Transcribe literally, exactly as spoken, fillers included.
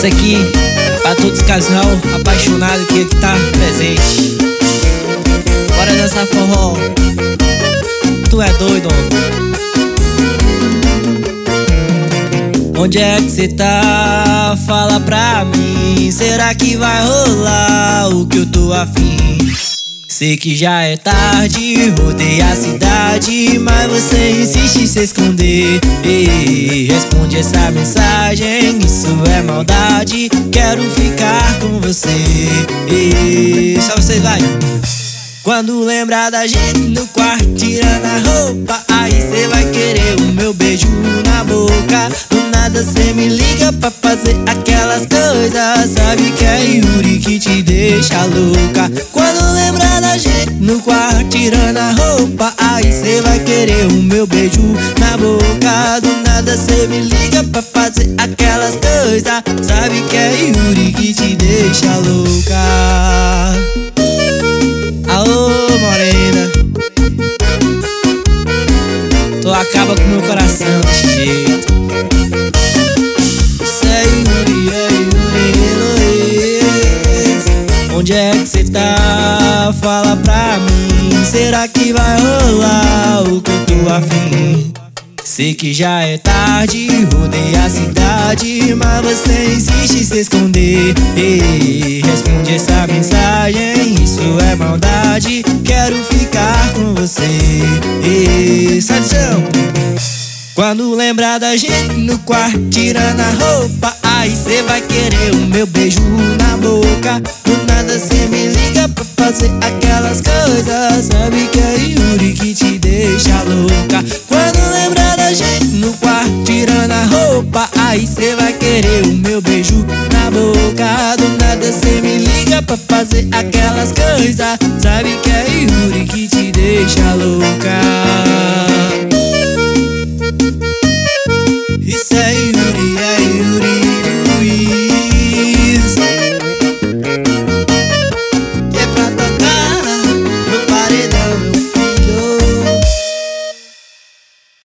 Essa aqui é pra todos os casal apaixonado que aqui tá presente. Bora dançar forró. Tu é doido, ó. Onde é que cê tá? Fala pra mim. Será que vai rolar o que eu tô afim? Sei que já é tarde, rodei a cidade, mas você insiste em se esconder. Ei, responde essa mensagem, isso é maldade. Quero ficar com você. Ei, só vocês vai. Quando lembrar da gente no quarto tirando a roupa, aí cê vai querer o meu beijo na boca. Do nada cê me liga pra fazer aquelas coisas. Sabe que é Yuri que te deixa louca. Quando lembrar da gente no quarto tirando a roupa, aí cê vai querer o meu beijo na boca. Do nada cê me liga pra fazer aquelas coisas. Sabe que é Yuri que te deixa louca. Alô, morena, tu acaba com meu coração desse jeito. Cê é Yuri, é Yuri, Heloísa. Onde é que cê tá? Fala pra mim. Será que vai rolar o que eu tô afim? Sei que já é tarde, rodei a cidade, mas você insiste em se esconder. Ei, responde essa mensagem, isso é maldade. Quero ficar com você. Ei, satisfação. Quando lembrar da gente no quarto tirando a roupa, aí cê vai querer o meu beijo na boca. Do nada cê me liga pra fazer aquelas coisas. Sabe que é Yuri que te deixa louca.